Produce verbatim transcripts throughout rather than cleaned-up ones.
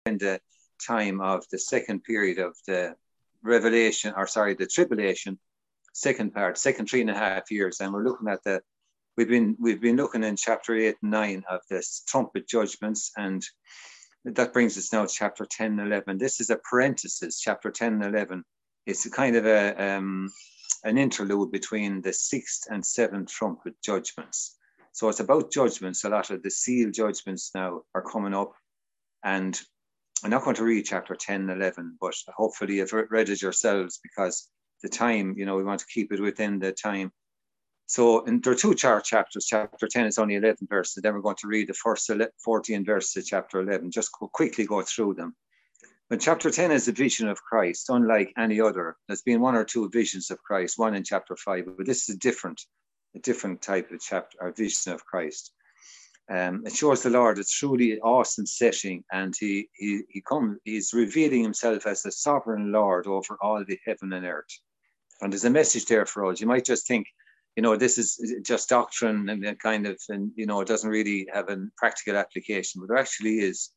in the time of the second period of the Revelation, or sorry, the tribulation, second part, second three and a half years, and we're looking at the. We've been we've been looking in chapter eight and nine of this trumpet judgments, and that brings us now to chapter ten and eleven. This is a parenthesis. Chapter ten and eleven. It's a kind of a um, an interlude between the sixth and seventh trumpet judgments. So it's about judgments. A lot of the seal judgments now are coming up, and I'm not going to read chapter ten and eleven, but hopefully you've read it yourselves, because the time, you know, we want to keep it within the time. So and there are two chart chapters. Chapter ten is only eleven verses. Then we're going to read the first fourteen verses of chapter eleven. Just quickly go through them. But chapter ten is a vision of Christ, unlike any other. There's been one or two visions of Christ, one in chapter five, but this is a different, a different type of chapter or vision of Christ. Um, it shows the Lord a truly awesome setting, and he he he come he's revealing himself as the sovereign Lord over all the heaven and earth. And there's a message there for us. You might just think, you know, this is just doctrine and kind of, and, you know, it doesn't really have a practical application, but there actually is.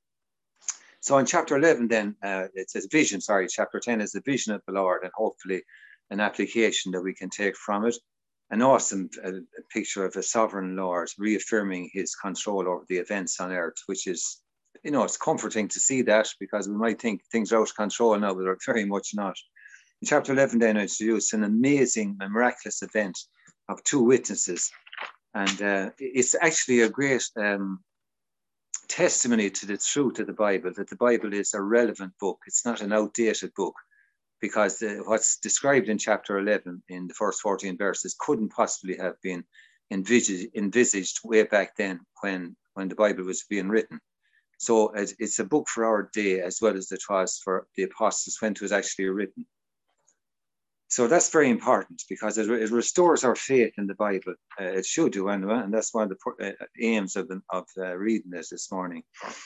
So in chapter eleven, then, uh, it says vision, sorry, chapter ten is the vision of the Lord, and hopefully an application that we can take from it. An awesome uh, picture of a sovereign Lord reaffirming his control over the events on earth, which is, you know, it's comforting to see that, because we might think things are out of control now, but they're very much not. In chapter eleven, then, introduces an amazing and miraculous event of two witnesses, and uh, it's actually a great um, testimony to the truth of the Bible, that the Bible is a relevant book. It's not an outdated book, because the, what's described in chapter eleven in the first fourteen verses couldn't possibly have been envisaged, envisaged way back then when, when the Bible was being written. So it's, it's a book for our day, as well as it was for the apostles when it was actually written. So that's very important, because it, it restores our faith in the Bible. Uh, it should do, anyway, and that's one of the uh, aims of, the, of uh, reading this this morning.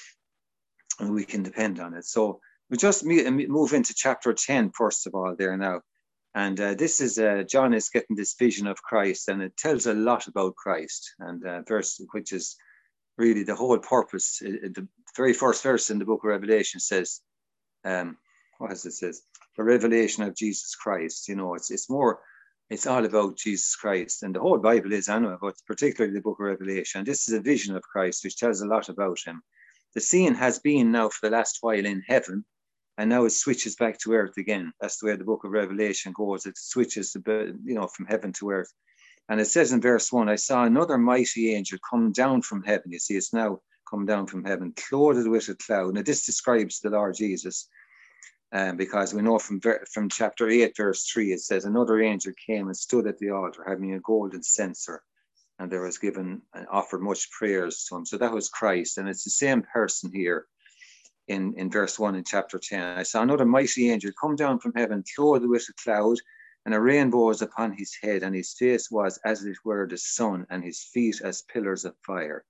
And we can depend on it. So we just move into chapter ten, first of all, there now. And uh, this is, uh, John is getting this vision of Christ, and it tells a lot about Christ. And uh, verse, which is really the whole purpose. It, the very first verse in the book of Revelation says, um, what does it says? The revelation of Jesus Christ. You know, it's it's more, it's all about Jesus Christ. And the whole Bible is anyway, but particularly the book of Revelation. This is a vision of Christ, which tells a lot about him. The scene has been now for the last while in heaven, and now it switches back to earth again. That's the way the book of Revelation goes. It switches, to, you know, from heaven to earth. And it says in verse one, I saw another mighty angel come down from heaven. You see, it's now come down from heaven, clothed with a cloud. Now this describes the Lord Jesus. Um, because we know from from chapter eight, verse three, it says, another angel came and stood at the altar, having a golden censer, and there was given and offered much prayers to him. So that was Christ, and it's the same person here in, in verse one in chapter ten. I saw another mighty angel come down from heaven, clothed with a cloud, and a rainbow was upon his head, and his face was as it were the sun, and his feet as pillars of fire.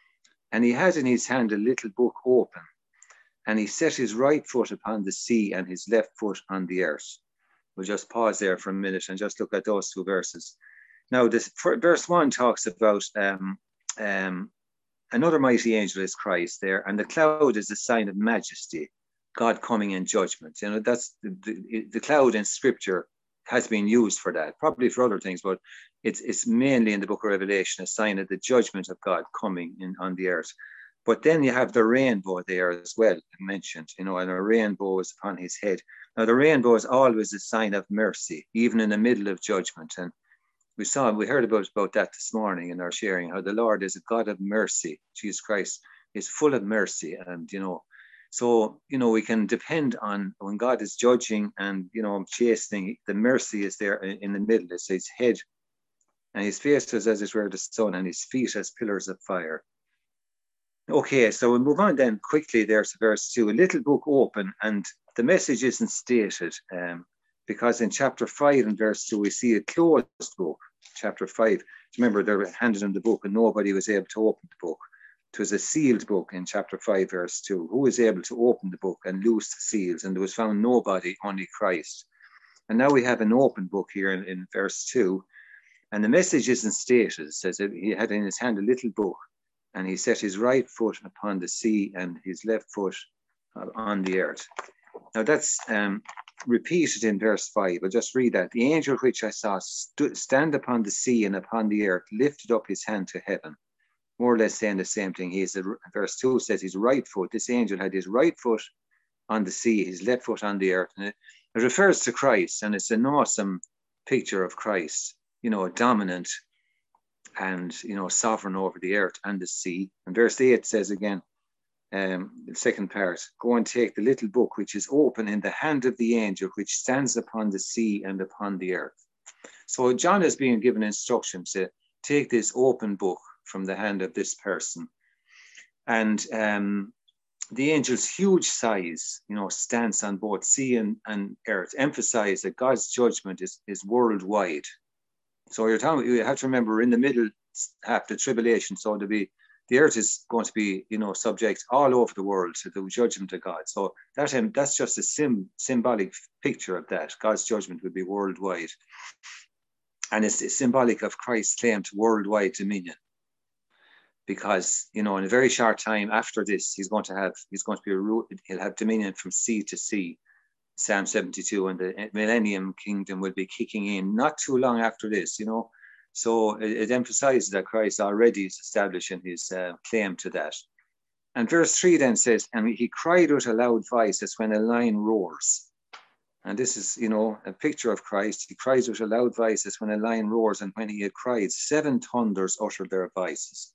And he had in his hand a little book open, and he set his right foot upon the sea and his left foot on the earth. We'll just pause there for a minute and just look at those two verses. Now, this verse one talks about um, um, another mighty angel is Christ there, and the cloud is a sign of majesty, God coming in judgment. You know, that's the, the, the cloud in Scripture has been used for that, probably for other things, but it's it's mainly in the book of Revelation a sign of the judgment of God coming in on the earth. But then you have the rainbow there as well, mentioned, you know, and a rainbow is upon his head. Now, the rainbow is always a sign of mercy, even in the middle of judgment. And we saw, we heard about, about that this morning in our sharing, how the Lord is a God of mercy. Jesus Christ is full of mercy. And, you know, so, you know, we can depend on when God is judging and, you know, chastening, the mercy is there in, in the middle. It's his head, and his face is as it were the sun, and his feet as pillars of fire. Okay, so we'll move on then quickly there to verse two. A little book open, and the message isn't stated um, because in chapter five and verse two, we see a closed book. Chapter five, remember they were handed him the book and nobody was able to open the book. It was a sealed book in chapter five, verse two. Who was able to open the book and loose the seals? And there was found nobody, only Christ. And now we have an open book here in, in verse two. And the message isn't stated. It says that he had in his hand a little book, and he set his right foot upon the sea and his left foot on the earth. Now that's um, repeated in verse five. I'll just read that. The angel which I saw st- stand upon the sea and upon the earth lifted up his hand to heaven. More or less saying the same thing. He's a, verse two says his right foot. This angel had his right foot on the sea, his left foot on the earth. And it, it refers to Christ, and it's an awesome picture of Christ, you know, dominant and, you know, sovereign over the earth and the sea. And verse eight says again, um, the second part, go and take the little book which is open in the hand of the angel which stands upon the sea and upon the earth. So John is being given instructions to take this open book from the hand of this person. And um, the angel's huge size, you know, stance on both sea and, and earth, emphasize that God's judgment is, is worldwide. So you're talking, you have to remember, in the middle half the tribulation, so to be, the earth is going to be, you know, subject all over the world to the judgment of God. So that um, that's just a sim, symbolic picture of that. God's judgment will be worldwide. And it's, it's symbolic of Christ's claim to worldwide dominion. Because, you know, in a very short time after this, he's going to have, he's going to be, a, he'll have dominion from sea to sea. Psalm seventy-two, and the millennium kingdom will be kicking in not too long after this, you know. So it, it emphasizes that Christ already is establishing his uh, claim to that. And verse three then says, and he cried with a loud voice as when a lion roars. And this is, you know, a picture of Christ. He cries with a loud voice as when a lion roars, and when he had cried, seven thunders uttered their voices.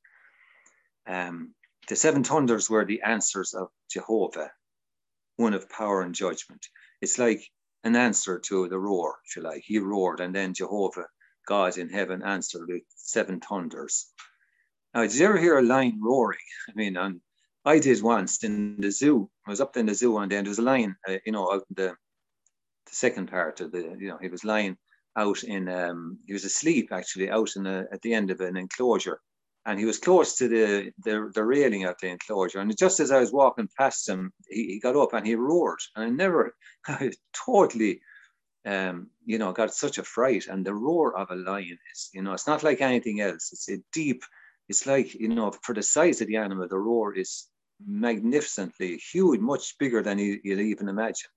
Um, the seven thunders were the answers of Jehovah, one of power and judgment. It's like an answer to the roar, if you like. He roared, and then Jehovah, God in heaven, answered with seven thunders. Now, did you ever hear a lion roaring? I mean, um, I did once in the zoo. I was up in the zoo one day, and there was a lion, uh, you know, out in the, the second part of the, you know, he was lying out in, um, he was asleep actually, out in a, at the end of an enclosure. And he was close to the, the, the railing of the enclosure. And just as I was walking past him, he, he got up and he roared. And I never, I totally, um, you know, got such a fright. And the roar of a lion is, you know, it's not like anything else. It's a deep, it's like, you know, for the size of the animal, the roar is magnificently huge, much bigger than you, you'll even imagine.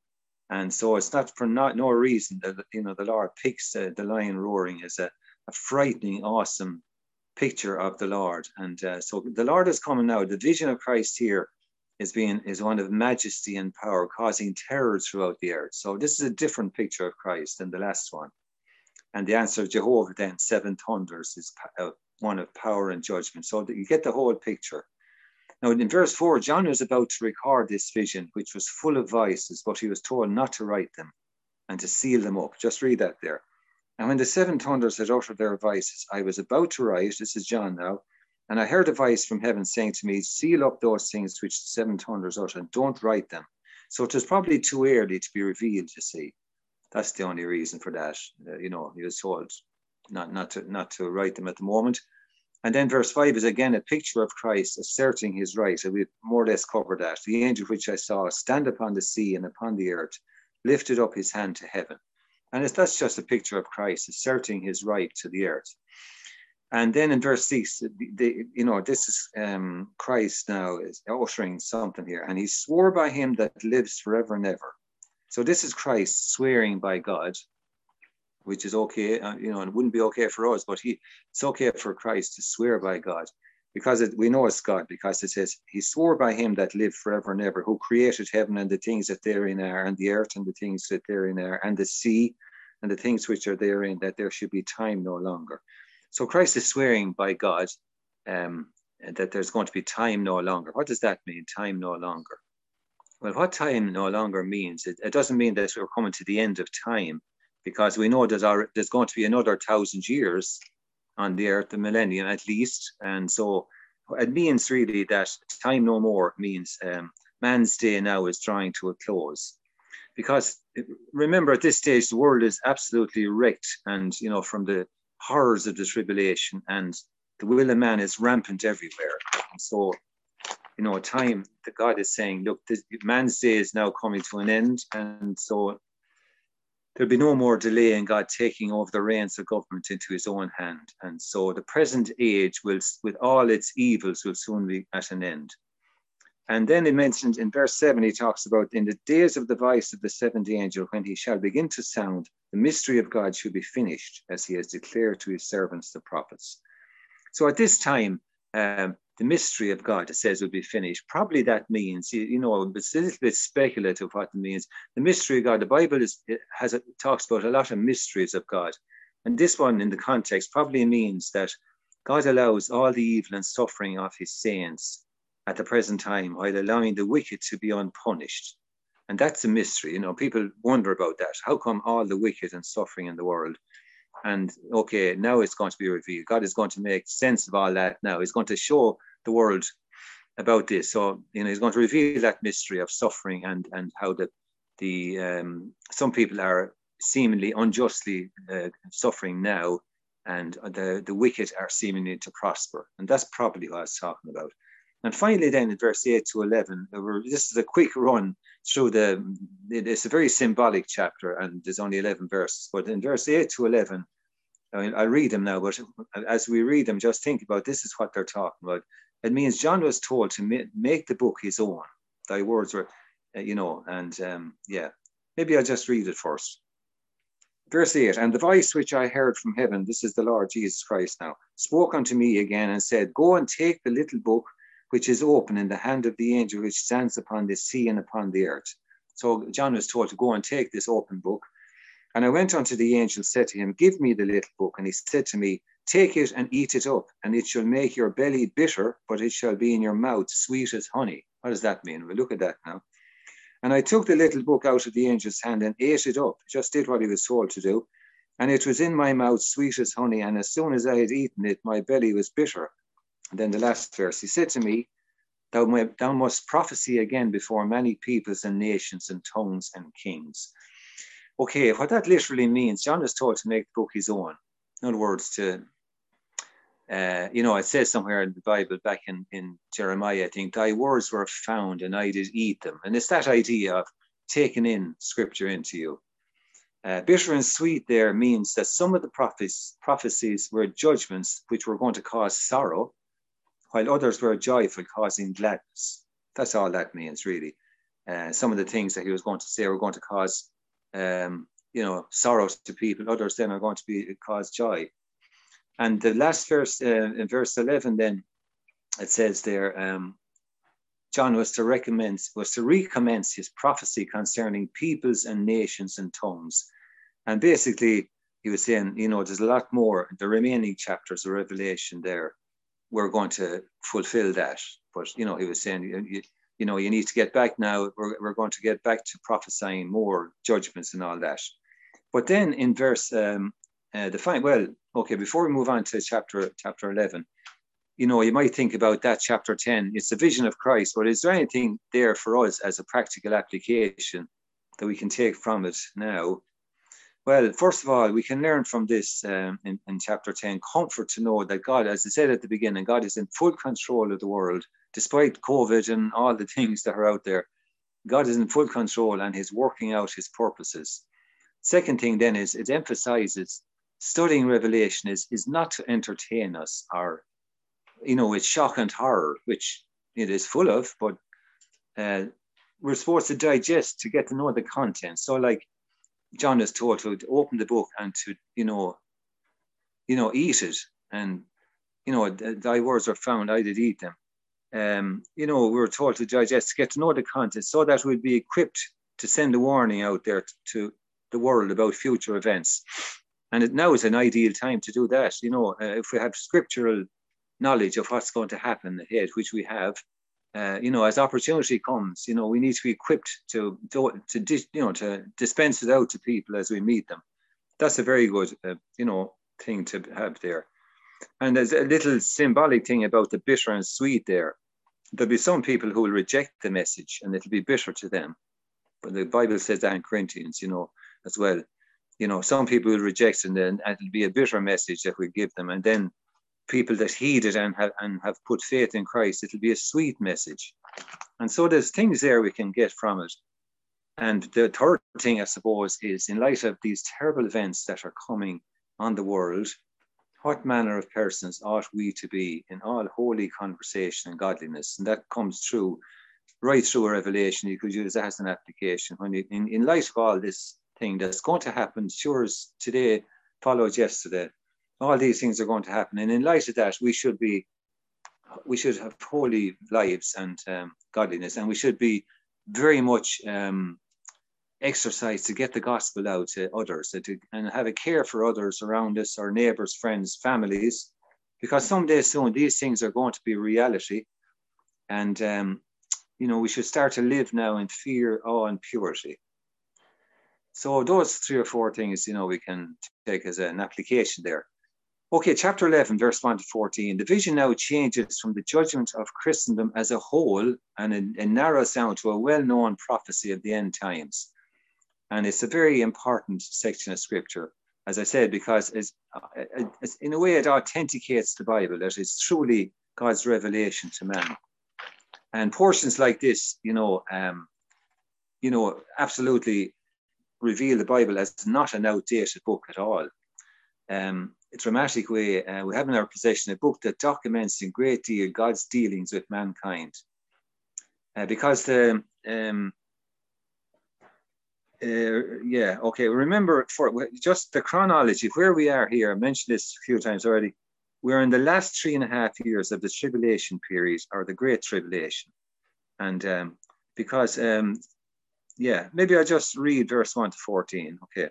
And so it's not for not no reason that, you know, the Lord picks uh, the lion roaring as a, a frightening, awesome picture of the Lord. And uh, so the Lord is coming now. The vision of Christ here is being is one of majesty and power, causing terror throughout the earth. So this is a different picture of Christ than the last one. And the answer of Jehovah then, seven thunders, is uh, one of power and judgment. So that you get the whole picture. Now in verse four, John was about to record this vision, which was full of voices, but he was told not to write them and to seal them up. Just read that there. And when the seven thunders had uttered their voices, I was about to write, this is John now, and I heard a voice from heaven saying to me, seal up those things which the seven thunders uttered, don't write them. So it was probably too early to be revealed, you see. That's the only reason for that. Uh, you know, he was told not, not, to, not to write them at the moment. And then verse five is again a picture of Christ asserting his right. So we've more or less covered that. The angel which I saw stand upon the sea and upon the earth, lifted up his hand to heaven. And it's, that's just a picture of Christ asserting his right to the earth. And then in verse six, the, the, you know, this is um, Christ now is uttering something here. And he swore by him that lives forever and ever. So this is Christ swearing by God, which is okay, uh, you know, and it wouldn't be okay for us, but he, it's okay for Christ to swear by God. Because it, we know it's God, because it says, he swore by him that lived forever and ever, who created heaven and the things that therein are, and the earth and the things that therein are, and the sea and the things which are therein, that there should be time no longer. So Christ is swearing by God um, that there's going to be time no longer. What does that mean, time no longer? Well, what time no longer means, it, it doesn't mean that we're coming to the end of time, because we know there's, our, there's going to be another thousand years on the earth, the millennium at least. And so it means really that time no more means um, man's day now is drawing to a close. Because remember, at this stage, the world is absolutely wrecked, and, you know, from the horrors of the tribulation, and the will of man is rampant everywhere. And so, you know, time that God is saying, look, this, man's day is now coming to an end. And so there'll be no more delay in God taking over the reins of government into his own hand. And so the present age will, with all its evils, will soon be at an end. And then it mentioned in verse seven, he talks about in the days of the voice of the seventh angel, when he shall begin to sound, the mystery of God should be finished, as he has declared to his servants, the prophets. So at this time, um, the mystery of God, it says, will be finished. Probably that means, you, you know, it's a little bit speculative what it means. The mystery of God, the Bible is, it has it talks about a lot of mysteries of God. And this one in the context probably means that God allows all the evil and suffering of his saints at the present time, while allowing the wicked to be unpunished. And that's a mystery. You know, people wonder about that. How come all the wicked and suffering in the world? And okay, now it's going to be revealed. God is going to make sense of all that now. He's going to show the world about this. So, you know, he's going to reveal that mystery of suffering and, and how the, the um, some people are seemingly unjustly uh, suffering now, and the, the wicked are seemingly to prosper. And that's probably what I was talking about. And finally, then in verse eight to eleven, this is a quick run through the, it's a very symbolic chapter, and there's only eleven verses. But in verse eight to eleven, I mean, I'll read them now, but as we read them, just think about this is what they're talking about. It means John was told to make the book his own. Thy words were, you know, and um, yeah, maybe I'll just read it first. Verse eight, and the voice which I heard from heaven, this is the Lord Jesus Christ now, spoke unto me again and said, go and take the little book which is open in the hand of the angel which stands upon the sea and upon the earth. So John was told to go and take this open book. And I went unto the angel, said to him, give me the little book. And he said to me, take it and eat it up, and it shall make your belly bitter, but it shall be in your mouth sweet as honey. What does that mean? We'll look at that now. And I took the little book out of the angel's hand and ate it up, just did what he was told to do. And it was in my mouth sweet as honey. And as soon as I had eaten it, my belly was bitter. And then the last verse, he said to me, thou, may, thou must prophesy again before many peoples and nations and tongues and kings. Okay, what that literally means, John is told to make the book his own. In other words, to, uh, you know, it says somewhere in the Bible, back in, in Jeremiah, I think, thy words were found and I did eat them. And it's that idea of taking in scripture into you. Uh, bitter and sweet there means that some of the prophes- prophecies were judgments which were going to cause sorrow, while others were joyful, causing gladness. That's all that means, really. Uh, some of the things that he was going to say were going to cause, um, you know, sorrow to people. Others then are going to be cause joy. And the last verse, uh, in verse eleven, then it says there, um, John was to recommence, was to recommence his prophecy concerning peoples and nations and tongues. And basically, he was saying, you know, there's a lot more. The remaining chapters of Revelation there, we're going to fulfill that. But, you know, he was saying, you, you know, you need to get back now. We're, we're going to get back to prophesying more judgments and all that. But then in verse, um, uh, the fine, well, okay, before we move on to chapter, chapter eleven, you know, you might think about that chapter ten. It's the vision of Christ. But is there anything there for us as a practical application that we can take from it now? Well, first of all, we can learn from this um, in, in chapter ten, comfort to know that God, as I said at the beginning, God is in full control of the world, despite COVID and all the things that are out there. God is in full control and he's working out his purposes. Second thing then is it emphasizes studying Revelation is, is not to entertain us or, you know, it's shock and horror, which it is full of, but uh, we're supposed to digest to get to know the content. So like, John is told to open the book and to, you know, you know, eat it. And, you know, thy words are found, I did eat them. Um, you know, we were told to digest, to get to know the content so that we'd be equipped to send a warning out there to, to the world about future events. And it now is an ideal time to do that. You know, uh, if we have scriptural knowledge of what's going to happen ahead, which we have, Uh, you know, as opportunity comes, you know, we need to be equipped to, to, to you know, to dispense it out to people as we meet them. That's a very good, uh, you know, thing to have there. And there's a little symbolic thing about the bitter and sweet there. There'll be some people who will reject the message and it'll be bitter to them. But the Bible says that in Corinthians, you know, as well. You know, some people will reject it and then it'll be a bitter message that we give them. And then people that heed it and have, and have put faith in Christ, it'll be a sweet message. And so there's things there we can get from it. And the third thing, I suppose, is in light of these terrible events that are coming on the world, what manner of persons ought we to be in all holy conversation and godliness? And that comes through right through Revelation, you could use that as an application. When you, in, in light of all this thing that's going to happen, sure as today followed yesterday, all these things are going to happen. And in light of that, we should be, we should have holy lives and um, godliness, and we should be very much um, exercised to get the gospel out to others, to, and have a care for others around us, our neighbors, friends, families, because someday soon these things are going to be reality. And, um, you know, we should start to live now in fear, awe, and purity. So those three or four things, you know, we can take as an application there. Okay, chapter eleven, verse one to fourteen. The vision now changes from the judgment of Christendom as a whole, and it, it narrows down to a well-known prophecy of the end times. And it's a very important section of scripture, as I said, because it's, it's, in a way it authenticates the Bible, that it's truly God's revelation to man. And portions like this, you know, um, you know, absolutely reveal the Bible as not an outdated book at all. Um, a dramatic way, uh, we have in our possession a book that documents in great deal God's dealings with mankind. Uh, because the, um, uh, yeah, okay, remember, for just the chronology, where we are here, I mentioned this a few times already, we're in the last three and a half years of the tribulation period, or the Great Tribulation. And um, because, um, yeah, maybe I'll just read verse one to fourteen, okay.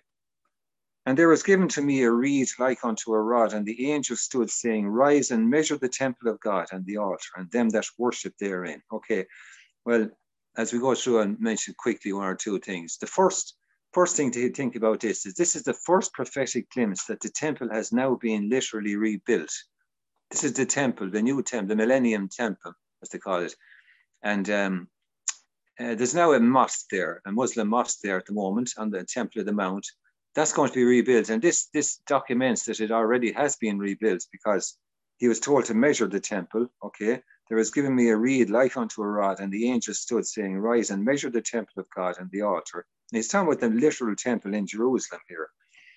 And there was given to me a reed like unto a rod, and the angel stood saying, rise and measure the temple of God and the altar, and them that worship therein. Okay, well, as we go through and mention quickly one or two things. The first, first thing to think about this is this is the first prophetic glimpse that the temple has now been literally rebuilt. This is the temple, the new temple, the Millennium Temple, as they call it. And um, uh, there's now a mosque there, a Muslim mosque there at the moment on the Temple of the Mount. That's going to be rebuilt. And this, this documents that it already has been rebuilt, because he was told to measure the temple, okay? There was given me a reed like unto a rod, and the angel stood saying, rise and measure the temple of God and the altar. And he's talking about the literal temple in Jerusalem here,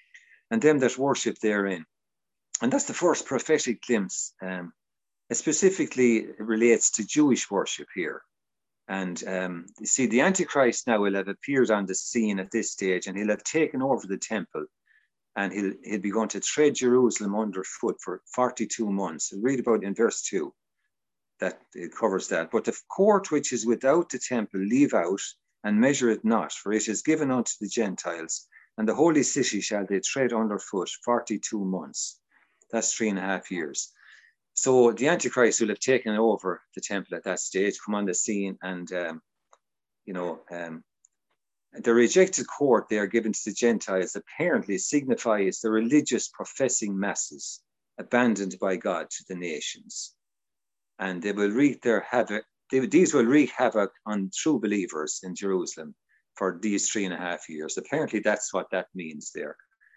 and them that worship therein. And that's the first prophetic glimpse. Um, it specifically relates to Jewish worship here. And um, you see, the Antichrist now will have appeared on the scene at this stage, and he'll have taken over the temple, and he'll, he'll be going to tread Jerusalem underfoot for forty-two months. We'll read about it in verse two, that it covers that. But the court which is without the temple leave out, and measure it not, for it is given unto the Gentiles, and the holy city shall they tread underfoot forty-two months. That's three and a half years. So the Antichrist will have taken over the temple at that stage, come on the scene, and, um, you know, um, the rejected court they are given to the Gentiles apparently signifies the religious professing masses abandoned by God to the nations. And they will wreak their havoc, they, these will wreak havoc on true believers in Jerusalem for these three and a half years. Apparently that's what that means there,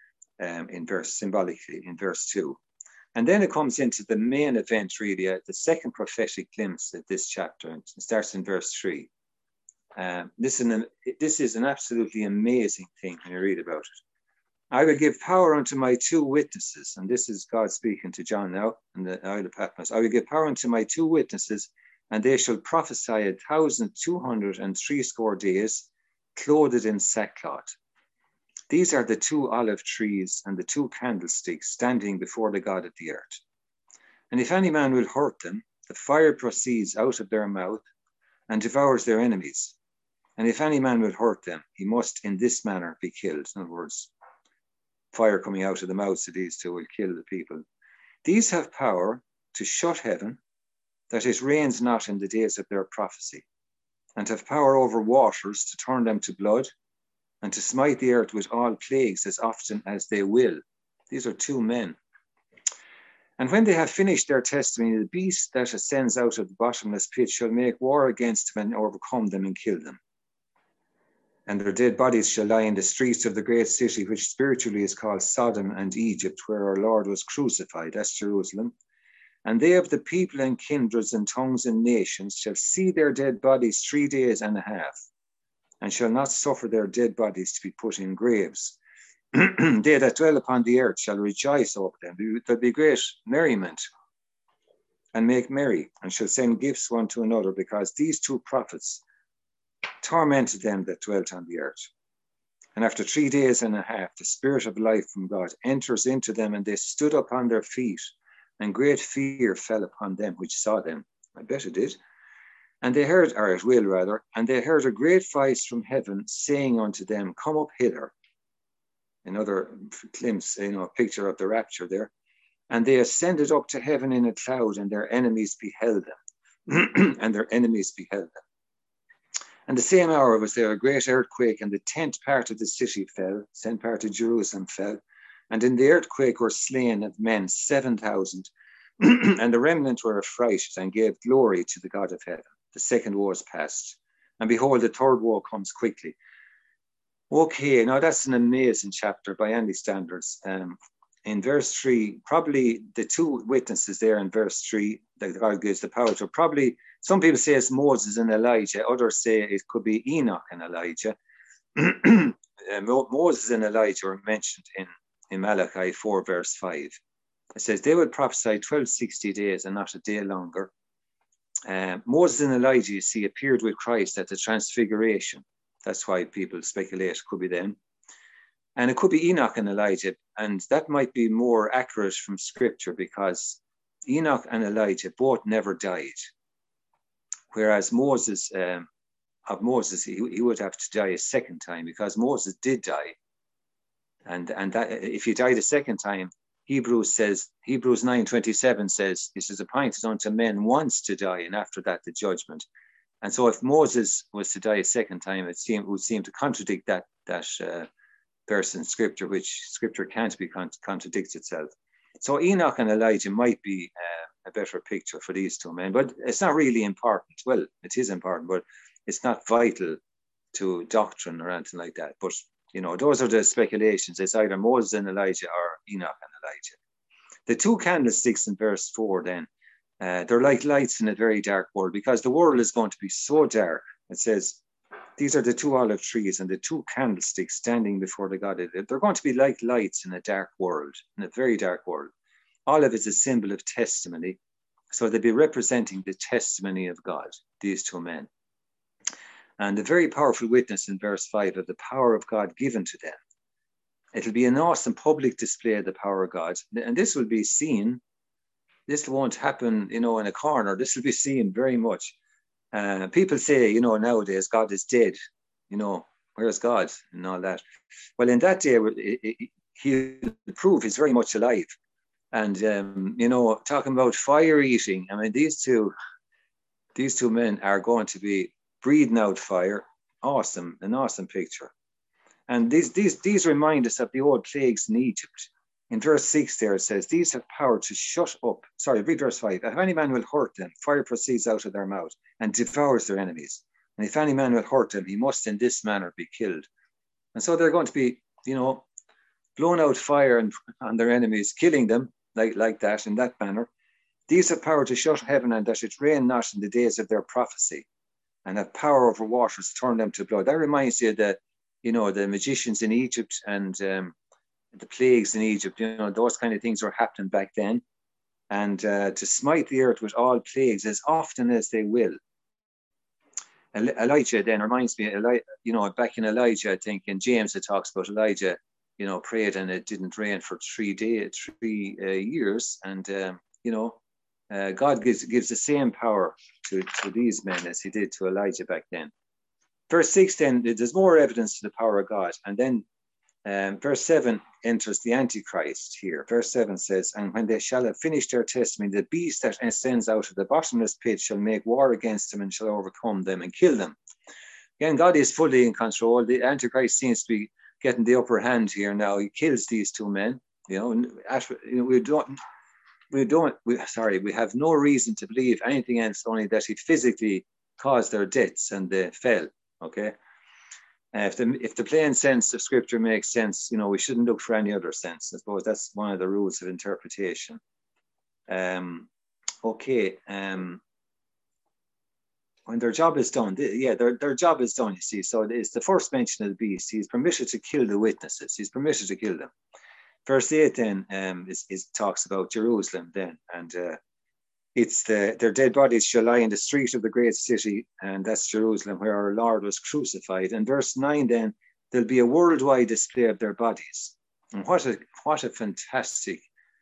um, in verse, symbolically in verse two. And then it comes into the main event, really, uh, the second prophetic glimpse of this chapter. It starts in verse three. Um, this, is an, this is an absolutely amazing thing when you read about it. I will give power unto my two witnesses, and this is God speaking to John now in the Isle of Patmos. I will give power unto my two witnesses, and they shall prophesy a thousand two hundred and threescore days, clothed in sackcloth. These are the two olive trees and the two candlesticks standing before the God of the earth. And if any man will hurt them, the fire proceeds out of their mouth and devours their enemies. And if any man will hurt them, he must in this manner be killed. In other words, fire coming out of the mouths of these two will kill the people. These have power to shut heaven, that it rains not in the days of their prophecy, and have power over waters to turn them to blood, and to smite the earth with all plagues as often as they will. These are two men. And when they have finished their testimony, the beast that ascends out of the bottomless pit shall make war against them and overcome them and kill them. And their dead bodies shall lie in the streets of the great city, which spiritually is called Sodom and Egypt, where our Lord was crucified. That's Jerusalem. And they of the people and kindreds and tongues and nations shall see their dead bodies three days and a half, and shall not suffer their dead bodies to be put in graves. They that dwell upon the earth shall rejoice over them. There'll be great merriment, and make merry, and shall send gifts one to another, because these two prophets tormented them that dwelt on the earth. And after three days and a half, the Spirit of life from God enters into them, and they stood up on their feet, and great fear fell upon them which saw them. I bet it did. And they heard, or it will rather, and they heard a great voice from heaven saying unto them, Come up hither. Another glimpse, you know, picture of the rapture there. And they ascended up to heaven in a cloud, and their enemies beheld them. and their enemies beheld them. And the same hour was there a great earthquake, and the tenth part of the city fell, tenth part of Jerusalem fell. And in the earthquake were slain of men seven thousand. And the remnant were affrighted and gave glory to the God of heaven. The second war is past. And behold, the third war comes quickly. Okay, now that's an amazing chapter by any standards. Um, in verse three, probably the two witnesses there in verse three, that God gives the power to, probably, some people say it's Moses and Elijah, others say it could be Enoch and Elijah. uh, Moses and Elijah are mentioned in, in Malachi four, verse five. It says, they would prophesy twelve sixty days and not a day longer. Uh, Moses and Elijah, you see, appeared with Christ at the Transfiguration. That's why people speculate it could be them. And it could be Enoch and Elijah. And that might be more accurate from Scripture, because Enoch and Elijah both never died. Whereas Moses, um, of Moses, he, he would have to die a second time, because Moses did die. And, and that if he died a second time, Hebrews says, Hebrews nine twenty-seven says, it is appointed unto men once to die, and after that the judgment. And so if Moses was to die a second time, it, seem, it would seem to contradict that, that uh, verse in Scripture, which Scripture can't be con- contradicts itself. So Enoch and Elijah might be uh, a better picture for these two men, but it's not really important. Well, it is important, but it's not vital to doctrine or anything like that. But, you know, those are the speculations. It's either Moses and Elijah or Enoch and Elijah. The two candlesticks in verse four then, uh, they're like lights in a very dark world, because the world is going to be so dark. It says, these are the two olive trees and the two candlesticks standing before the God. They're going to be like lights in a dark world, in a very dark world. Olive is a symbol of testimony. So they'd be representing the testimony of God, these two men. And a very powerful witness in verse five of the power of God given to them. It'll be an awesome public display of the power of God. And this will be seen. This won't happen, you know, in a corner. This will be seen very much. Uh, people say, you know, nowadays God is dead. You know, where's God and all that? Well, in that day, it, it, he'll prove he's very much alive. And, um, you know, talking about fire eating, I mean, these two, these two men are going to be breathing out fire. Awesome, an awesome picture. And these, these, these remind us of the old plagues in Egypt. In verse six there, it says, these have power to shut up. Sorry, read verse five. If any man will hurt them, fire proceeds out of their mouth and devours their enemies. And if any man will hurt them, he must in this manner be killed. And so they're going to be, you know, blown out fire and, on their enemies, killing them like, like that, in that manner. These have power to shut heaven and that it rain not in the days of their prophecy, and have power over waters, turn them to blood. That reminds you of the, you know, the magicians in Egypt and um, the plagues in Egypt. You know, those kind of things were happening back then. And uh, to smite the earth with all plagues as often as they will. Elijah then reminds me, you know, back in Elijah, I think in James it talks about Elijah, you know, prayed and it didn't rain for three days, three uh, years. And, um, you know, uh, God gives gives the same power to, to these men as he did to Elijah back then. Verse six then, there's more evidence to the power of God. And then um, verse seven enters the Antichrist here. Verse seven says, and when they shall have finished their testimony, the beast that ascends out of the bottomless pit shall make war against them and shall overcome them and kill them. Again, God is fully in control. The Antichrist seems to be getting the upper hand here now. He kills these two men. You know, after, you know we don't, we don't, we, sorry, we have no reason to believe anything else, only that he physically caused their deaths and they fell. Okay. Uh, if the if the plain sense of Scripture makes sense, you know, we shouldn't look for any other sense. I suppose that's one of the rules of interpretation. Um, okay. Um, when their job is done, yeah, their, their job is done, you see. So it's the first mention of the beast. He's permitted to kill the witnesses. He's permitted to kill them. Verse eight then um, is, is talks about Jerusalem then. And uh, it's the their dead bodies shall lie in the street of the great city, and that's Jerusalem, where our Lord was crucified. And verse nine, then there'll be a worldwide display of their bodies. And what a what a fantastic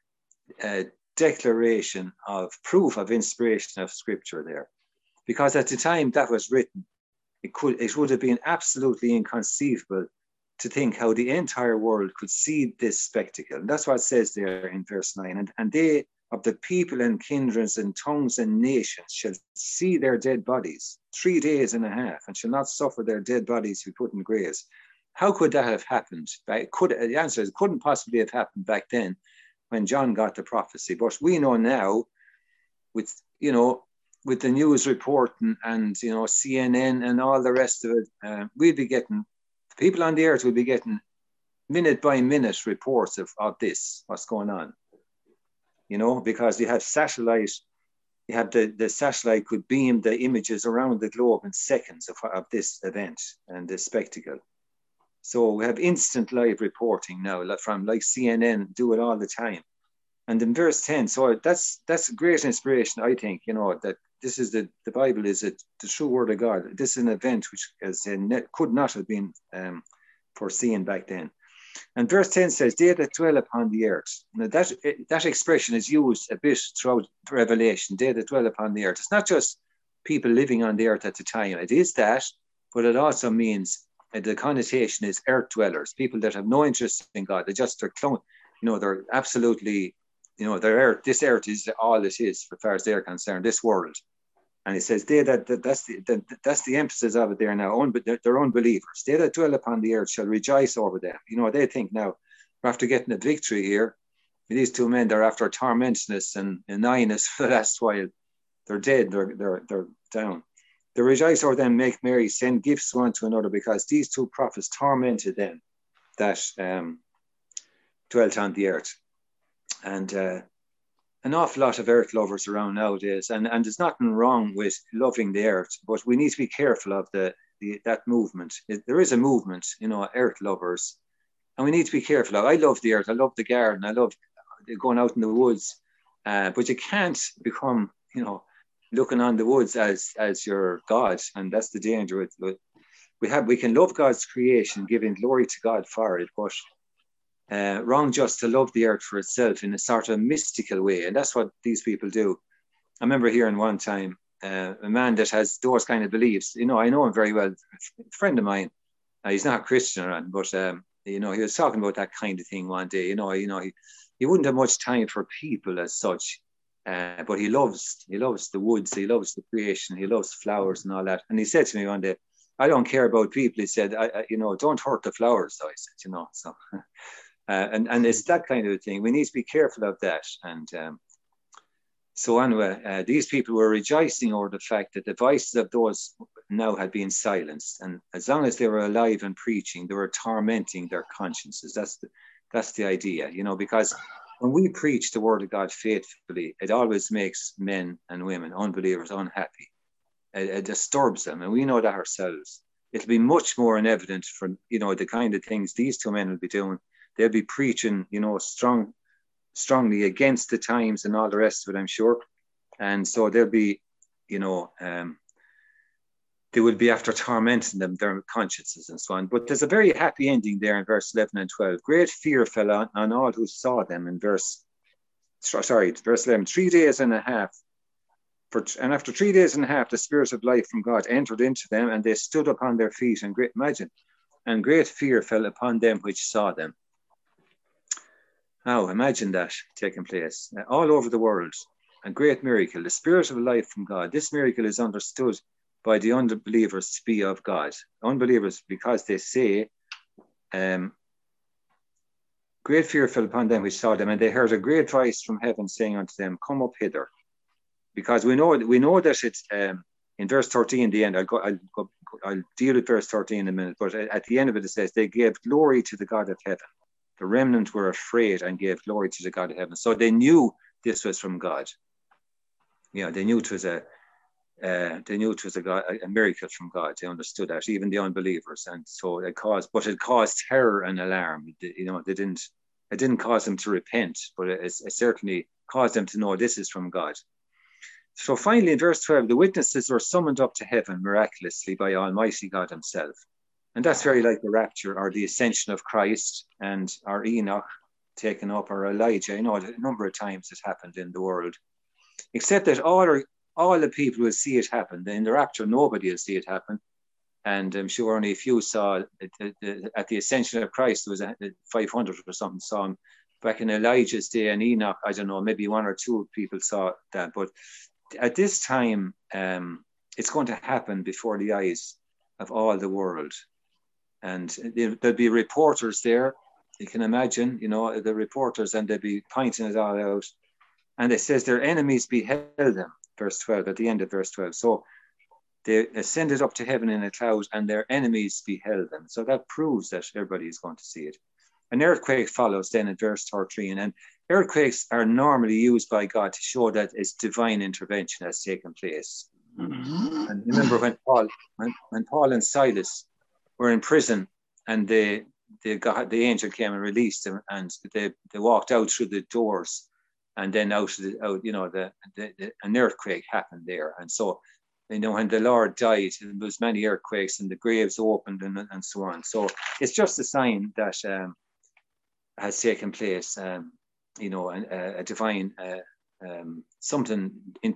uh, declaration of proof of inspiration of Scripture there, because at the time that was written, it could it would have been absolutely inconceivable to think how the entire world could see this spectacle. And that's what it says there in verse nine. And, and they of the people and kindreds and tongues and nations shall see their dead bodies three days and a half, and shall not suffer their dead bodies to be put in graves. How could that have happened? It could, the answer is it couldn't possibly have happened back then when John got the prophecy. But we know now, with, you know, with the news reporting and, you know, C N N and all the rest of it, uh, we'd be getting, people on the earth will be getting minute by minute reports of, of this, what's going on. You know, because you have satellite, you have the, the satellite could beam the images around the globe in seconds of, of this event and this spectacle. So we have instant live reporting now from like C N N, do it all the time. And in verse ten, so that's that's a great inspiration, I think, you know, that this is the, the Bible is a, the true word of God. This is an event which as in, could not have been um, foreseen back then. And verse ten says, they that dwell upon the earth. Now that, that expression is used a bit throughout Revelation, they that dwell upon the earth. It's not just people living on the earth at the time. It is that, but it also means uh, the connotation is earth dwellers, people that have no interest in God. They just, they're, you know, they're absolutely, you know, their earth, this earth is all it is, as far as they're concerned, this world. And it says, they that, that that's the that, that's the emphasis of it there now. Un, they're, they're unbelievers. They that dwell upon the earth shall rejoice over them. You know, they think now, after getting a victory here, these two men, they're after tormenting us and annoying us for the last while. They're dead, they're they're they're down. They rejoice over them, make merry, send gifts one to another, because these two prophets tormented them that um, dwelt on the earth. And uh, an awful lot of earth lovers around nowadays, and, and there's nothing wrong with loving the earth, but we need to be careful of the, the that movement. It, there is a movement, you know, earth lovers, and we need to be careful of. I love the earth, I love the garden, I love going out in the woods, uh, but you can't become, you know, looking on the woods as as your God, and that's the danger with it. We have we can love God's creation, giving glory to God for it, but Uh, wrong just to love the earth for itself in a sort of mystical way. And that's what these people do. I remember hearing one time uh, a man that has those kind of beliefs. You know, I know him very well, a friend of mine. Uh, he's not a Christian, but, um, you know, he was talking about that kind of thing one day. You know, you know, he, he wouldn't have much time for people as such, uh, but he loves, he loves the woods, he loves the creation, he loves flowers and all that. And he said to me one day, I don't care about people. He said, I, I, you know, don't hurt the flowers. So I said, you know, so... Uh, and, and it's that kind of a thing. We need to be careful of that. And um, so anyway, uh, these people were rejoicing over the fact that the voices of those now had been silenced. And as long as they were alive and preaching, they were tormenting their consciences. That's the, that's the idea, you know, because when we preach the word of God faithfully, it always makes men and women, unbelievers, unhappy. It, it disturbs them. And we know that ourselves. It'll be much more in evidence for, you know, the kind of things these two men will be doing. They'll be preaching, you know, strong, strongly against the times and all the rest of it, I'm sure. And so they'll be, you know, um, they will be after tormenting them, their consciences and so on. But there's a very happy ending there in verse eleven and twelve. Great fear fell on, on all who saw them in verse, sorry, verse eleven. Three days and a half. For, and after three days and a half, the spirit of life from God entered into them, and they stood upon their feet. And great, imagine, and great fear fell upon them which saw them. Now, imagine that taking place uh, all over the world. A great miracle, the spirit of life from God. This miracle is understood by the unbelievers to be of God. Unbelievers, because they say, um, great fear fell upon them which saw them, and they heard a great voice from heaven saying unto them, come up hither. Because we know, we know that it's um, in verse thirteen, the end, I'll, go, I'll, go, I'll deal with verse thirteen in a minute, but at the end of it, it says, they gave glory to the God of heaven. The remnant were afraid and gave glory to the God of heaven. So they knew this was from God. You know, they knew it was a, uh, they knew it was a, God, a miracle from God. They understood that, even the unbelievers. And so it caused, but it caused terror and alarm. It, you know, they didn't, it didn't cause them to repent, but it, it certainly caused them to know this is from God. So finally, in verse twelve, the witnesses were summoned up to heaven miraculously by Almighty God himself. And that's very like the rapture or the ascension of Christ, and our Enoch taken up, or Elijah. You know, a number of times it happened in the world. Except that all, are, all the people will see it happen. In the rapture, nobody will see it happen. And I'm sure only a few saw it. At the ascension of Christ, there was five hundred or something saw him. Back in Elijah's day and Enoch, I don't know, maybe one or two people saw that. But at this time, um, it's going to happen before the eyes of all the world. And there'll be reporters there. You can imagine, you know, the reporters, and they'll be pointing it all out. And it says their enemies beheld them, verse twelve, at the end of verse twelve. So they ascended up to heaven in a cloud, and their enemies beheld them. So that proves that everybody is going to see it. An earthquake follows then in verse thirteen. And earthquakes are normally used by God to show that it's divine intervention has taken place. And remember when Paul, when, when Paul and Silas were in prison, and they, they got, the angel came and released them, and they, they walked out through the doors, and then out, the, out you know, the, the, the, an earthquake happened there. And so, you know, when the Lord died, there was many earthquakes, and the graves opened, and, and so on. So it's just a sign that um, has taken place, um, you know, a, a divine, uh, um, something in,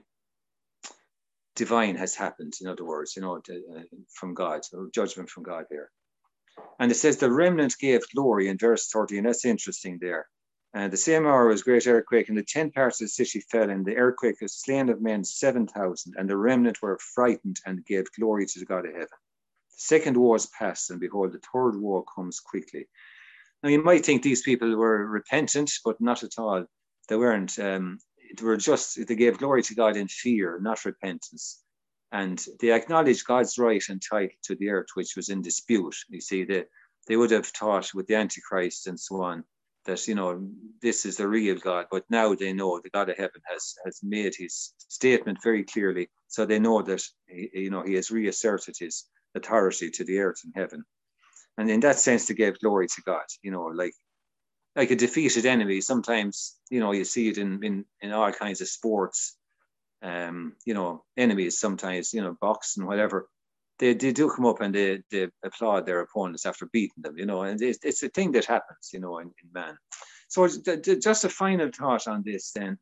divine has happened, in other words, you know, to, uh, from God, or judgment from God there. And it says the remnant gave glory in verse thirty, and that's interesting there. And the same hour was great earthquake, and the ten parts of the city fell, and the earthquake was slain of men seven thousand, and the remnant were frightened and gave glory to the God of heaven. The second war is past, and behold, the third war comes quickly. Now you might think these people were repentant, but not at all. They weren't. Um, they were just, they gave glory to God in fear, not repentance. And they acknowledged God's right and title to the earth, which was in dispute. You see, they, they would have taught with the Antichrist and so on that, you know, this is the real God. But now they know the God of heaven has, has made his statement very clearly. So they know that, you know, he has reasserted his authority to the earth and heaven. And in that sense, they gave glory to God, you know, like, like a defeated enemy. Sometimes, you know, you see it in, in, in all kinds of sports. Um, you know, enemies sometimes, you know, boxing, whatever, they, they do come up and they, they applaud their opponents after beating them, you know, and it's, it's a thing that happens, you know, in, in man. So just a final thought on this then.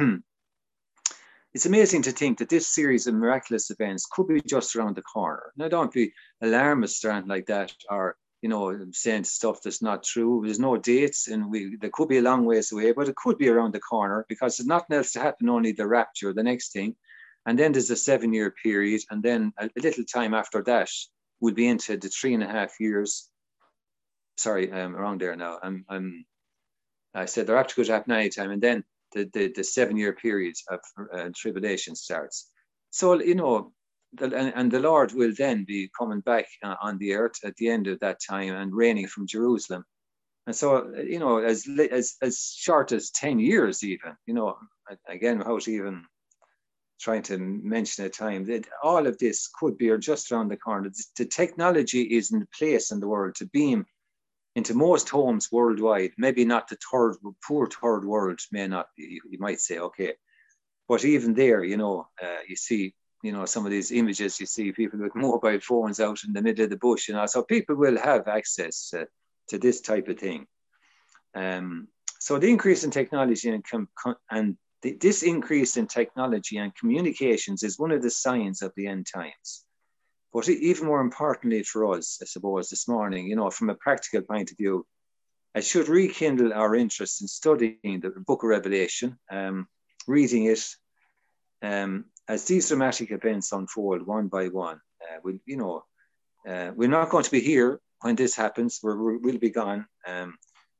It's amazing to think that this series of miraculous events could be just around the corner. Now, don't be alarmist or anything like that, or, you know, saying stuff that's not true. There's no dates, and we there could be a long ways away, but it could be around the corner, because there's nothing else to happen, only the rapture, the next thing. And then there's a seven-year period, and then a, a little time after that, we'll be into the three and a half years. Sorry, I'm around there now. I'm, I'm, I said the rapture could happen anytime, and then the, the, the seven-year period of uh, tribulation starts. So, you know, the, and, and the Lord will then be coming back uh, on the earth at the end of that time and reigning from Jerusalem. And so, you know, as as as short as ten years even, you know, again, without even trying to mention a time, that all of this could be or just around the corner. The technology is in place in the world to beam into most homes worldwide. Maybe not the third, poor third world may not be, you might say, okay. But even there, you know, uh, you see, you know, some of these images, you see people with mobile phones out in the middle of the bush, you know, so people will have access uh, to this type of thing. Um, so the increase in technology and, and the, this increase in technology and communications is one of the signs of the end times. But even more importantly for us, I suppose, this morning, you know, from a practical point of view, it should rekindle our interest in studying the book of Revelation, um, reading it, um, as these dramatic events unfold one by one. Uh, we, you know, uh, we're not going to be here when this happens. We're, we'll be gone. Um,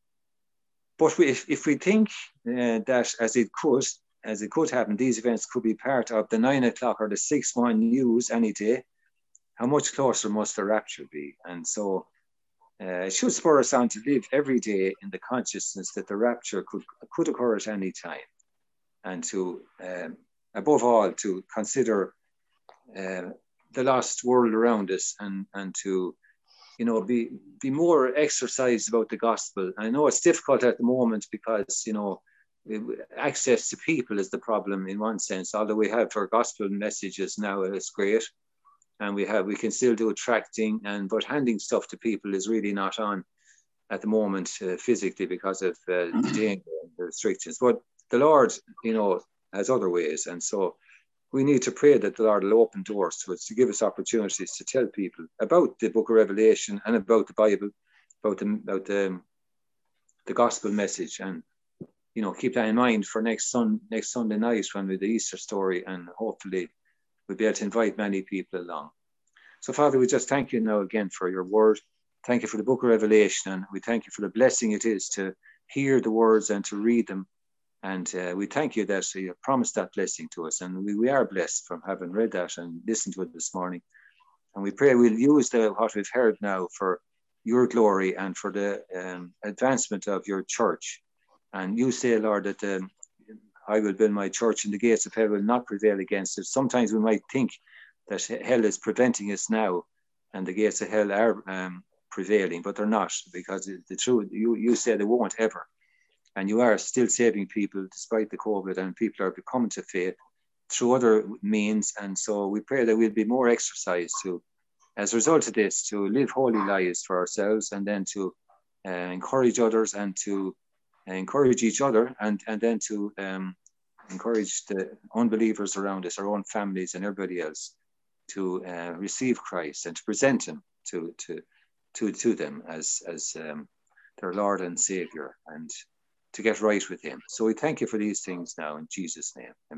but we, if, if we think uh, that as it could, as it could happen, these events could be part of the nine o'clock or the six one news any day, how much closer must the rapture be? And so uh, it should spur us on to live every day in the consciousness that the rapture could, could occur at any time, and to, um, above all, to consider uh, the lost world around us, and, and to, you know, be, be more exercised about the gospel. I know it's difficult at the moment because, you know, access to people is the problem in one sense. Although we have our gospel messages now, it's great, and we have we can still do attracting, and but handing stuff to people is really not on at the moment uh, physically because of uh, the danger and the restrictions. But the Lord, you know, has other ways, and so we need to pray that the Lord will open doors to us, to give us opportunities to tell people about the Book of Revelation and about the Bible, about the about the, the gospel message, and you know, keep that in mind for next sun next Sunday night when we do the Easter story, and hopefully we'll be able to invite many people along. So, Father, we just thank you now again for your word. Thank you for the Book of Revelation, and we thank you for the blessing it is to hear the words and to read them. And uh, we thank you that you promised that blessing to us, and we, we are blessed from having read that and listened to it this morning. And we pray we'll use the what we've heard now for your glory and for the um, advancement of your church. And you say, Lord, that um, I will build my church and the gates of hell will not prevail against it. Sometimes we might think that hell is preventing us now and the gates of hell are um, prevailing, but they're not, because the truth, you, you said they won't ever. And you are still saving people despite the COVID, and people are coming to faith through other means. And so we pray that we'll be more exercised to, as a result of this, to live holy lives for ourselves, and then to uh, encourage others, and to uh, encourage each other, and, and then to um, encourage the unbelievers around us, our own families and everybody else, to uh, receive Christ and to present him to to to, to them as, as um, their Lord and Savior, and to get right with him. So we thank you for these things now in Jesus' name. Amen.